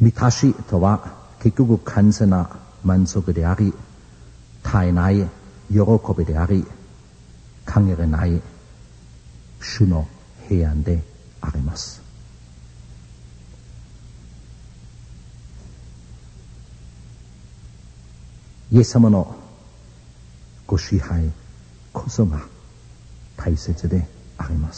満たしとは結局完全な満足であり、絶えない喜びであり、限りない主の平安であります。イエス様のご支配こそが大切であります。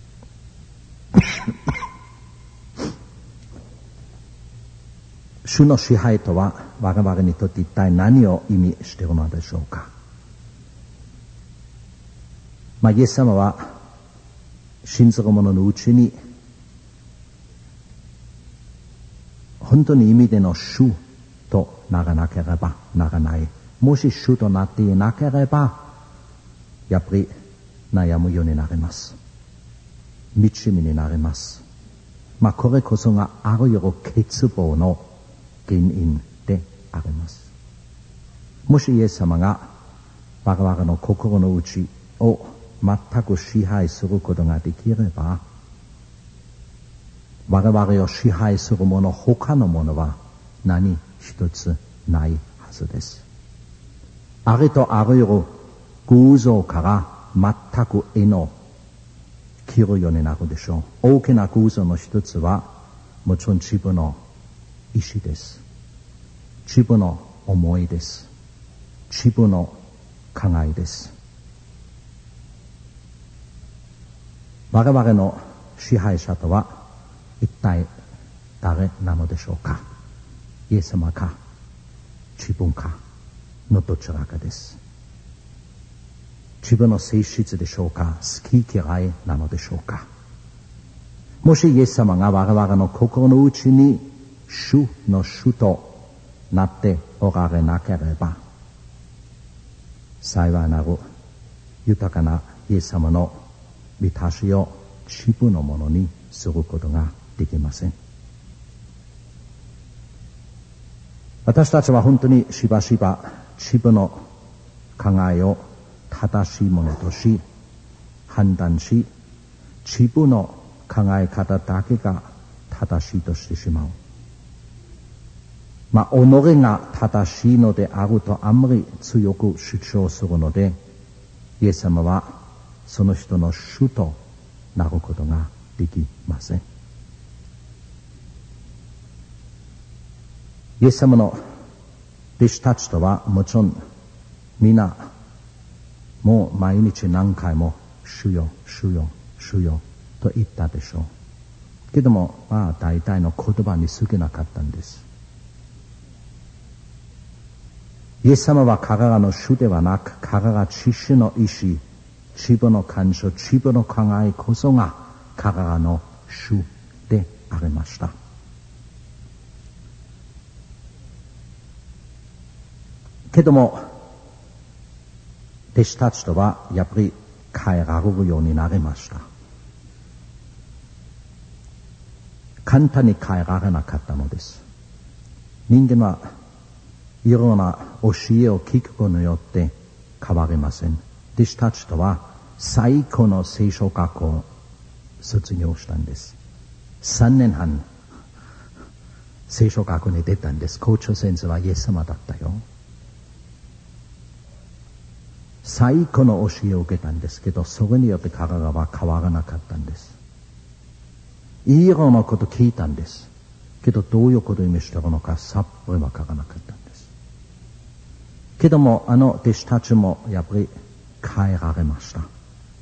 主の支配とは我々にとって一体何を意味しているのでしょうか。イエス様は信ずる者のうちに本当に意味での主とならなければならない。もし主となっていなければやっぱり悩むようになります。惨めになります。これこそがあるよる欠乏の原因であります。もしイエス様が我々の心の内を全く支配することができれば、我々を支配するもの、他のものは何一つないはずです。ありとあらゆる偶像から全く絵の切るようになるでしょう。大きな偶像の一つはもちろん自分の意志です。自分の思いです。自分の考えです。我々の支配者とは一体誰なのでしょうか。イエス様か自分かのどちらかです。自分の性質でしょうか、好き嫌いなのでしょうか。もしイエス様が我々の心の内に主の主となっておられなければ、幸いなる豊かなイエス様の満たしを自分のものにすることができません。私たちは本当にしばしば自分の考えを正しいものとし判断し、自分の考え方だけが正しいとしてしまう。己が正しいのであるとあんまり強く主張するので、イエス様はその人の主となることができません。イエス様の弟子たちとはもちろん皆もう毎日何回も主よ主よ主よと言ったでしょうけども、大体の言葉に過ぎなかったんです。イエス様は彼らの主ではなく、彼ら自身の意志、自分の感情、自分の考えこそが彼らの主でありました。けども弟子たちとはやっぱり変えられるようになりました。簡単に変えられなかったのです。人間はいろんな教えを聞くことによって変わりません。弟子たちとは最高の聖書学校を卒業したんです。3年半聖書学校に出たんです。校長先生はイエス様だったよ。最高の教えを受けたんですけど、それによって彼らは変わらなかったんです。いろんなこと聞いたんですけど、どういうことを意味しているのかさっぱりわからなかったんです。けども弟子たちもやっぱり変えられました。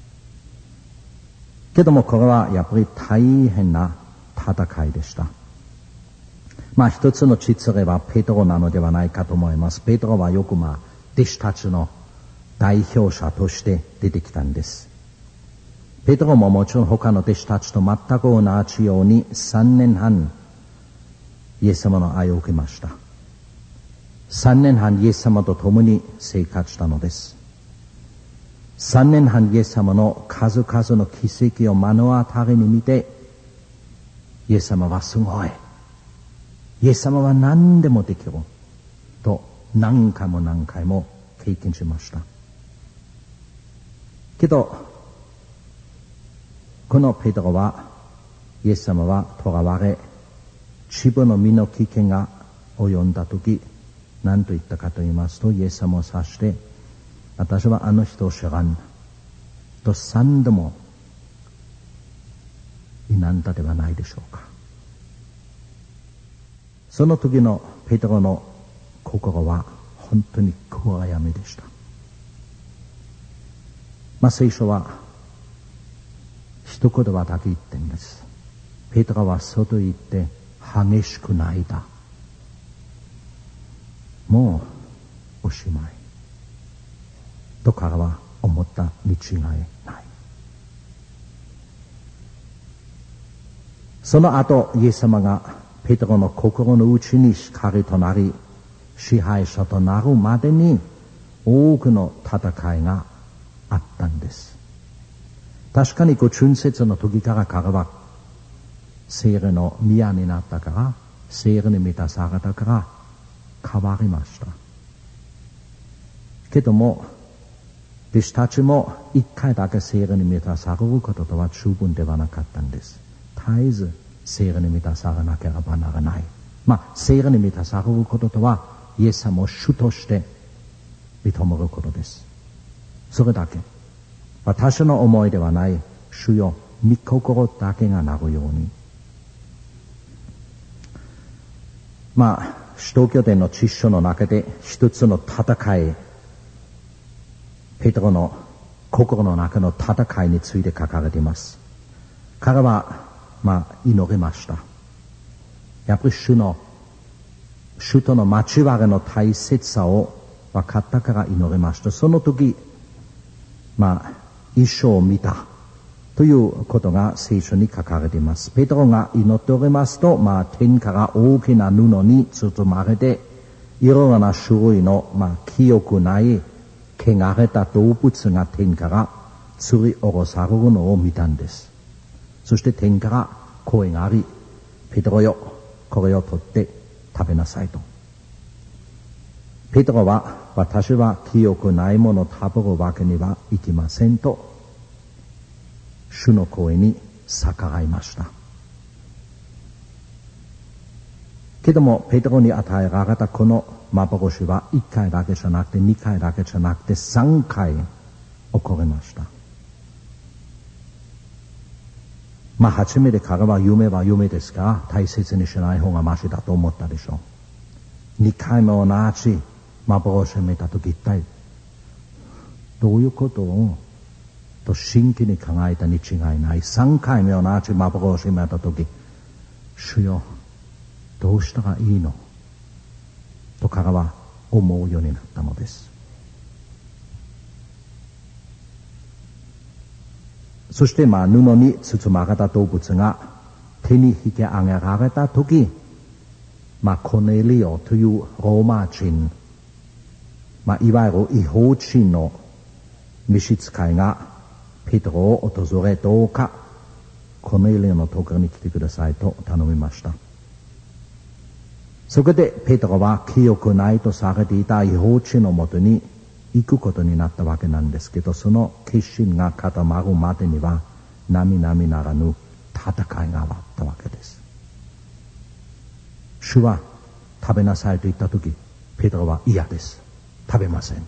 けどもこれはやっぱり大変な戦いでした。一つの実例はペテロなのではないかと思います。ペテロはよく弟子たちの代表者として出てきたんです。ペテロももちろん他の弟子たちと全く同じように3年半イエス様の愛を受けました。3年半イエス様と共に生活したのです。3年半イエス様の数々の奇跡を目の当たりに見て、イエス様はすごい、イエス様は何でもできると何回も何回も経験しました。けどこのペテロはイエス様は囚われ自分の身の危険が及んだとき、何と言ったかと言いますと、イエス様を指して、私はあの人を知らんと3度も否んだではないでしょうか。その時のペテロの心は本当に暗闇でした。聖書は一言はだけ言ってんです。ペテロは外へ行って激しく泣いた。もうおしまいと彼は思ったに違いない。その後イエス様がペテロの心の内に光となり支配者となるまでに多くの戦いがあったんです。確かに春節の時から彼は聖霊の宮になったから、聖霊に満たされたから変わりました。けども弟子たちも一回だけ聖霊に満たされることとは十分ではなかったんです。絶えず聖霊に満たされなければならない。聖霊に満たされることとはイエス様を主として認めることです。それだけ。私の思いではない、主よ、御心だけがなるように。使徒行伝の知書の中で一つの戦い、ペテロの心の中の戦いについて書かれています。彼は祈りました。やっぱり主との交わりの大切さを分かったから祈りました。その時、一生を見たということが聖書に書かれています。ペテロが祈っておりますと、天から大きな布に包まれて、いろいろな種類の、清くない汚れた動物が天から吊り下ろされるのを見たんです。そして天から声があり、ペテロよ、これを取って食べなさいと。ペテロは、私は清くないものを食べるわけにはいきませんと、主の声に逆らいました。けども、ペテロに与えられたこの幻は1回だけじゃなくて2回だけじゃなくて3回起こりました。初めて彼は夢は夢ですから大切にしない方がマシだと思ったでしょう。2回目同じ幻を見たとき一体どういうことをと真剣に考えたに違いない。3回目同じ幻を見たとき、主よ、どうしたらいいのと彼は思うようになったのです。そして布に包まれた動物が手に引き上げられたとき、コネリオというローマ人、いわゆる違法人の召使いがペテロを訪れ、どうかコネリオのところに来てくださいと頼みました。そこでペテロは清くないとされていた違法人のもとに行くことになったわけなんですけど、その決心が固まるまでには並々ならぬ戦いがあったわけです。主は食べなさいと言ったとき、ペテロは嫌です。食べません。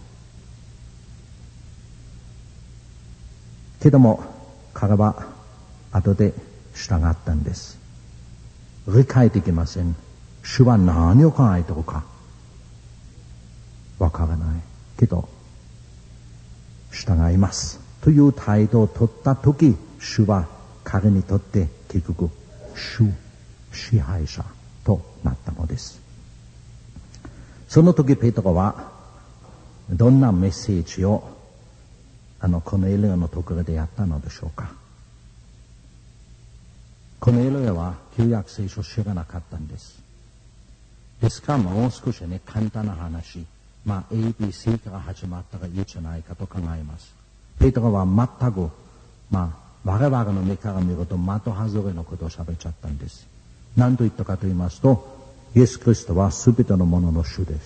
けども彼は後で従ったんです。理解できません。主は何を考えているかわからないけど従いますという態度を取ったとき、主は彼にとって結局支配者となったのです。その時ペテロはどんなメッセージをコネリオのところでやったのでしょうか。コネリオは旧約聖書を知らなかったんです。ですからもう少し簡単な話、ABC から始まったらいいじゃないかと考えます。ペテロは全く、我々の目から見ると的外れのことを喋っちゃったんです。何と言ったかと言いますと、イエス・キリストはすべてのものの主です。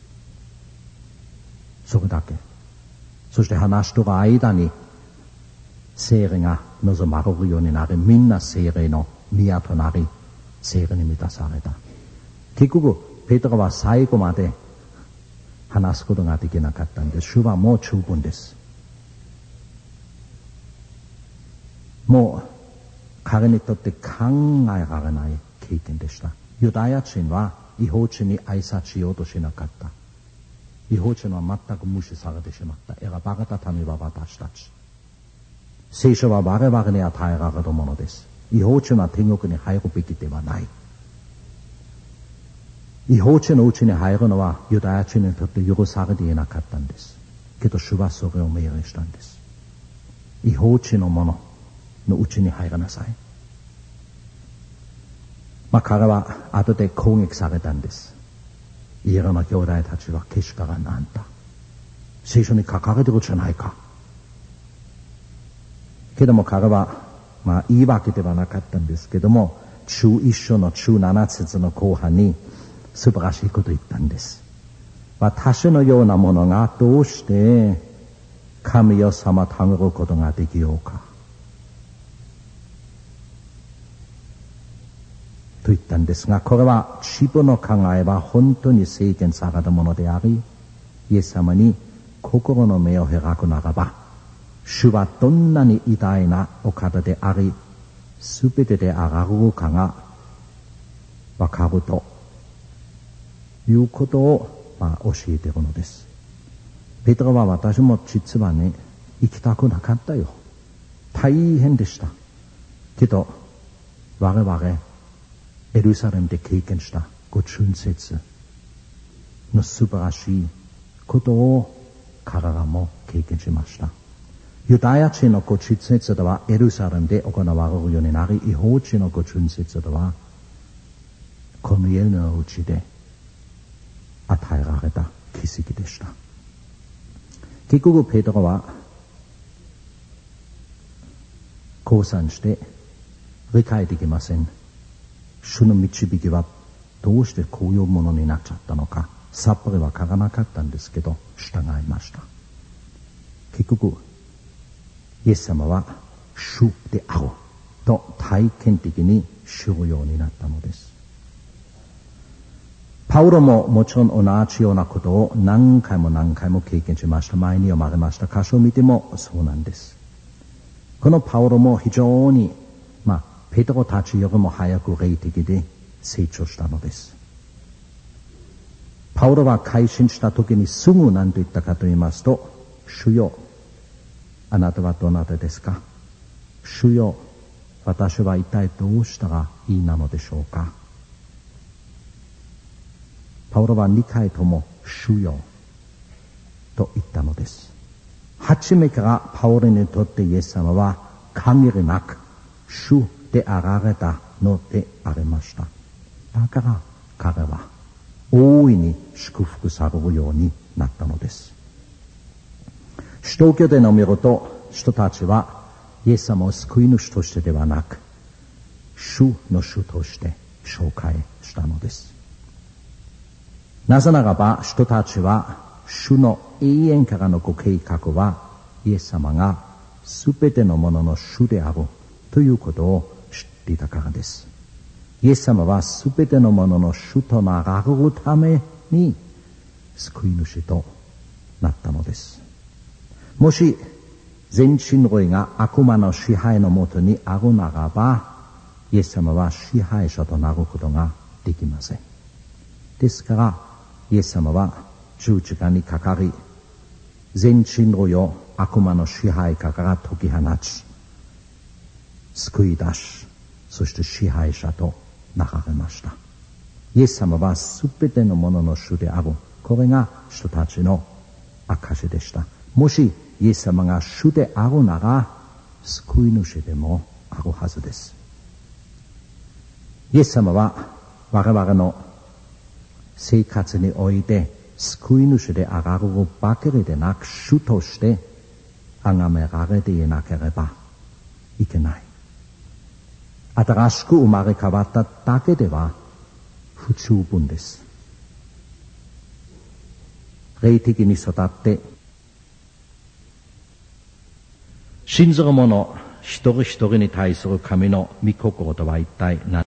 それだけ。そして話している間に聖霊が望まれるようになり、みんな聖霊の宮となり、 聖霊に満たされた。結局、ペテロは最後まで話すことができなかったんです。主はもう十分です。もう彼にとって考えられない経験でした。ユダヤ人は異邦人に挨拶しようとしなかった。異邦人は全く無視されてしまった。選ばれた民は私たち。聖書は我々に与えられるものです。異邦人は天国に入るべきではない。異邦人のうちに入るのはユダヤ人にとって許されていなかったんです。けど主はそれを命令したんです。異邦人のもののうちに入らなさい。彼は後で攻撃されたんです。イエロの兄弟たちはけしからんあんた。聖書に書かれてるじゃないか。けども彼は、言い訳ではなかったんですけども、11章の17節の後半に素晴らしいことを言ったんです。私のようなものがどうして神を妨げることができようか。と言ったんですが、これは自分の考えは本当に制限されたものであり、イエス様に心の目を開くならば、主はどんなに偉大なお方であり、すべてであられるかがわかるということを、教えているのです。ペテロは私も実はね、行きたくなかったよ。大変でした。けど、我々、エルサレムで経験したご春節の素晴らしいことを彼らも経験しました。ユダヤ人のご春節ではエルサレムで行われるようになり、異邦人のご春節ではこの家のうちで与えられた奇跡でした。結局ペテロは降参して理解できません。主の導きはどうしてこういうものになっちゃったのか、さっぱりわからなかったんですけど、従いました。結局、イエス様は主であると体験的に知るようになったのです。パウロももちろん同じようなことを何回も経験しました。前に読まれました箇所を見てもそうなんです。このパウロも非常にペテロたちよりも早く霊的で成長したのです。パウロは改心した時にすぐ何と言ったかと言いますと、主よ、あなたはどなたですか？主よ、私は一体どうしたらいいなのでしょうか？パウロは2回とも主よと言ったのです。初めからパウロにとってイエス様は限りなく主であられたのでありました。だから彼は大いに祝福されるようになったのです。使徒行伝を見ると、人たちはイエス様を救い主としてではなく、主の主として紹介したのです。なぜならば人たちは主の永遠からのご計画はイエス様がすべてのものの主であるということを知っていたからです。イエス様はすべてのものの主となられるために救い主となったのです。もし全人類が悪魔の支配のもとにあるならば、イエス様は支配者となることができません。ですからイエス様は十字架にかかり、全人類を悪魔の支配下から解き放ち、救い出し、そして支配者となられました。イエス様はすべてのものの主である。これが人たちの証でした。もしイエス様が主であるなら、救い主でもあるはずです。イエス様は我々の生活において救い主であられるばかりでなく、主として崇められていなければいけない。新しく生まれ変わっただけでは不十分です。霊的に育って信ずる者一人一人に対する神の御心とは一体何